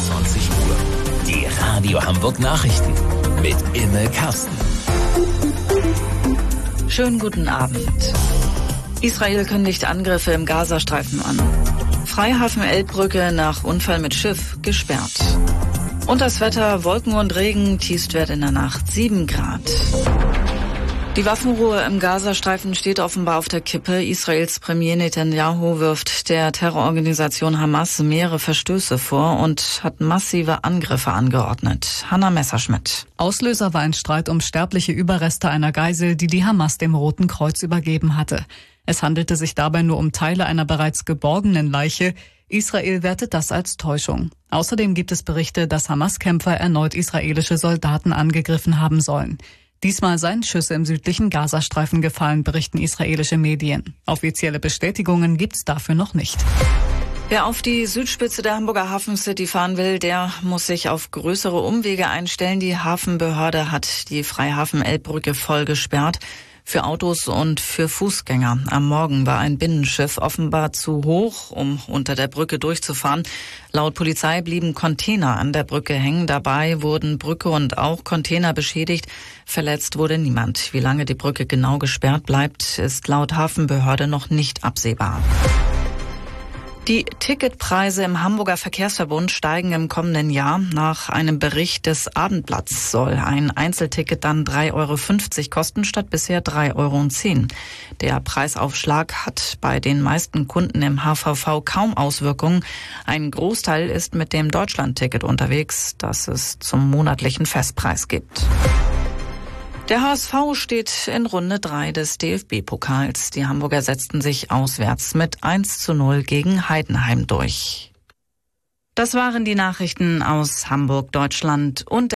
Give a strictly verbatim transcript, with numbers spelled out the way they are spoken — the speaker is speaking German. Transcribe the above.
einundzwanzig Uhr. Die Radio Hamburg Nachrichten mit Imme Kasten. Schönen guten Abend. Israel kündigt Angriffe im Gazastreifen an. Freihafen Elbbrücke nach Unfall mit Schiff gesperrt. Und das Wetter, Wolken und Regen, Tiefstwert in der Nacht sieben Grad. Die Waffenruhe im Gazastreifen steht offenbar auf der Kippe. Israels Premier Netanyahu wirft der Terrororganisation Hamas mehrere Verstöße vor und hat massive Angriffe angeordnet. Hanna Messerschmidt. Auslöser war ein Streit um sterbliche Überreste einer Geisel, die die Hamas dem Roten Kreuz übergeben hatte. Es handelte sich dabei nur um Teile einer bereits geborgenen Leiche. Israel wertet das als Täuschung. Außerdem gibt es Berichte, dass Hamas-Kämpfer erneut israelische Soldaten angegriffen haben sollen. Diesmal seien Schüsse im südlichen Gazastreifen gefallen, berichten israelische Medien. Offizielle Bestätigungen gibt's dafür noch nicht. Wer auf die Südspitze der Hamburger Hafen City fahren will, der muss sich auf größere Umwege einstellen. Die Hafenbehörde hat die Freihafen Elbbrücke voll gesperrt. Für Autos und für Fußgänger. Am Morgen war ein Binnenschiff offenbar zu hoch, um unter der Brücke durchzufahren. Laut Polizei blieben Container an der Brücke hängen. Dabei wurden Brücke und auch Container beschädigt. Verletzt wurde niemand. Wie lange die Brücke genau gesperrt bleibt, ist laut Hafenbehörde noch nicht absehbar. Die Ticketpreise im Hamburger Verkehrsverbund steigen im kommenden Jahr. Nach einem Bericht des Abendblatts soll ein Einzelticket dann drei Euro fünfzig kosten statt bisher drei Euro zehn. Der Preisaufschlag hat bei den meisten Kunden im H V V kaum Auswirkungen. Ein Großteil ist mit dem Deutschlandticket unterwegs, das es zum monatlichen Festpreis gibt. Der H S V steht in Runde drei des D F B-Pokals. Die Hamburger setzten sich auswärts mit eins zu null gegen Heidenheim durch. Das waren die Nachrichten aus Hamburg, Deutschland und